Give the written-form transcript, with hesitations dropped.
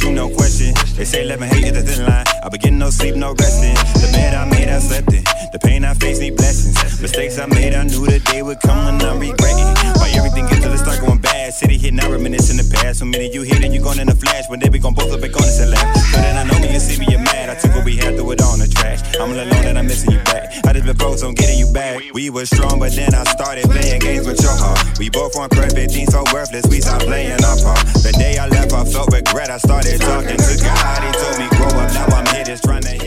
true, no question. They say love and hate is the thin line. I've been getting no sleep, no resting. The bed I made, I slept in. The pain I faced, need blessings. Mistakes I made, I knew the day would come when I'm regretting. Why everything gets till it start going bad. City here, now reminiscing the past. So many you hit and you gone in a flash. When they be gon' both up back on us and laugh. But then I know when you see me, you're mad. I took what we had, threw it all in the trash. I'm alone and I'm missing you back. I just been froze on getting you back. We were strong, but then I started playing games with your heart. We both weren't perfect, jeans so worthless. We stopped playing our part. The day I left, I felt regret. I started talking to God. He told me grow up, now I'm here just trying to